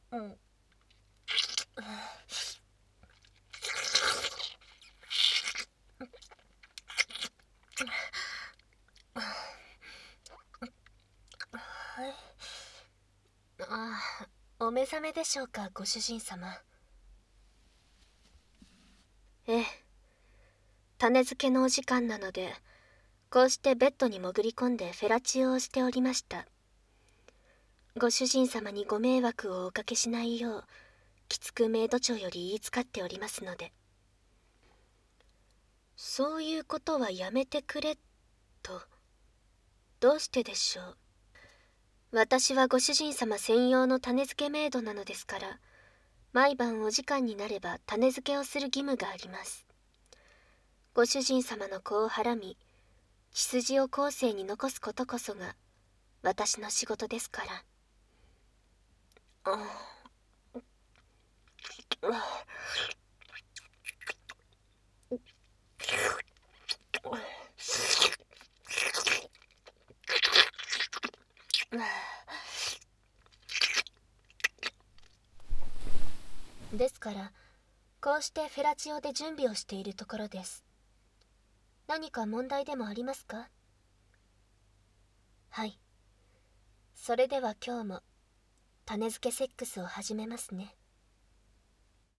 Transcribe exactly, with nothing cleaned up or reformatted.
うん。はい。ああ、お目覚めでしょうか、ご主人様。ええ。種付けのお時間なので、こうしてベッドに潜り込んでフェラチオをしておりました。ご主人様にご迷惑をおかけしないよう、きつくメイド長より言いつかっておりますので。そういうことはやめてくれ、と。どうしてでしょう。私はご主人様専用の種付けメイドなのですから、毎晩お時間になれば種付けをする義務があります。ご主人様の子をはらみ、血筋を後世に残すことこそが私の仕事ですから。ああ。ですからこうしてフェラチオで準備をしているところです。何か問題でもありますか？はい。それでは今日も種付けセックスを始めますね。